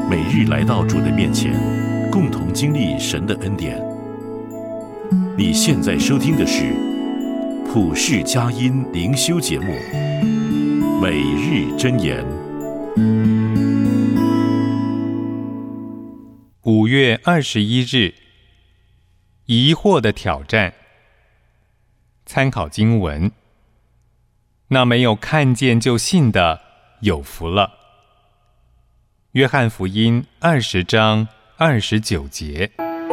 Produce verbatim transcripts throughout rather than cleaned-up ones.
每日来到主的面前，共同经历神的恩典。你现在收听的是普世佳音灵修节目《每日箴言》。 五月二十一日，疑惑的挑战。参考经文：那没有看见就信的，有福了。约翰福音二十章二十九节。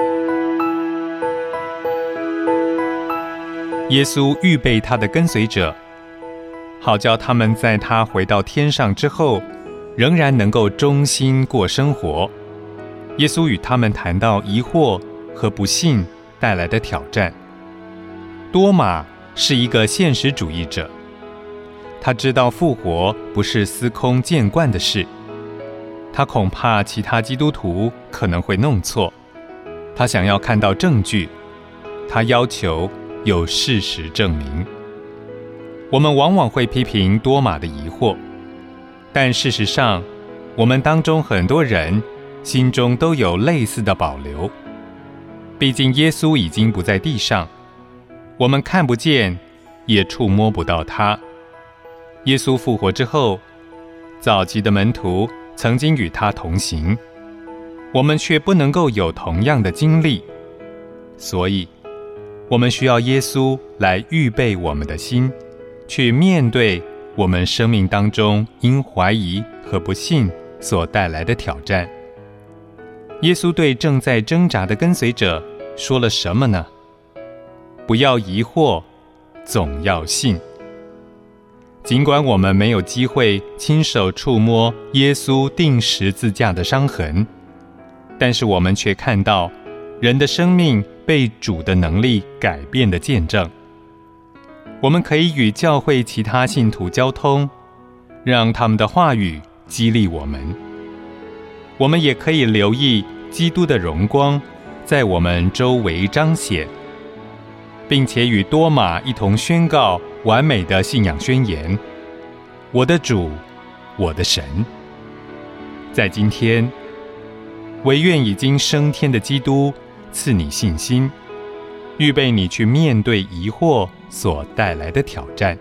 耶稣预备他的跟随者，好叫他们在他回到天上之后，仍然能够忠心过生活。耶稣与他们谈到疑惑和不信带来的挑战。多马是一个现实主义者，他知道复活不是司空见惯的事，他恐怕其他基督徒可能会弄错，他想要看到证据，他要求有事实证明。我们往往会批评多马的疑惑，但事实上，我们当中很多人心中都有类似的保留。毕竟耶稣已经不在地上，我们看不见，也触摸不到他。耶稣复活之后，早期的门徒曾经与他同行，我们却不能够有同样的经历，所以我们需要耶稣来预备我们的心，去面对我们生命当中因怀疑和不信所带来的挑战。耶稣对正在挣扎的跟随者说了什么呢？不要疑惑，总要信。尽管我们没有机会亲手触摸耶稣钉十字架的伤痕，但是我们却看到人的生命被主的能力改变的见证。我们可以与教会其他信徒交通，让他们的话语激励我们。我们也可以留意基督的荣光在我们周围彰显，并且与多马一同宣告完美的信仰宣言：我的主，我的神。在今天，惟愿已经升天的基督赐你信心，预备你去面对疑惑所带来的挑战。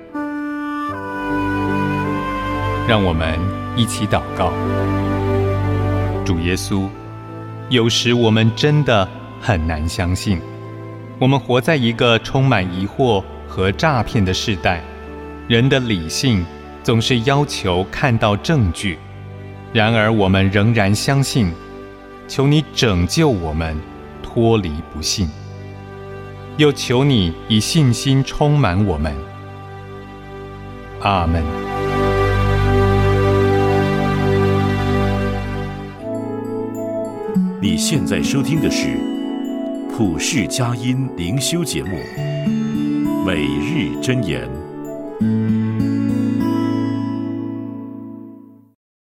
让我们一起祷告。主耶稣，有时我们真的很难相信，我们活在一个充满疑惑和诈骗的世代，人的理性总是要求看到证据，然而我们仍然相信，求你拯救我们脱离不信，又求你以信心充满我们。阿们。 你现在收听的是普世佳音灵修节目《每日箴言》。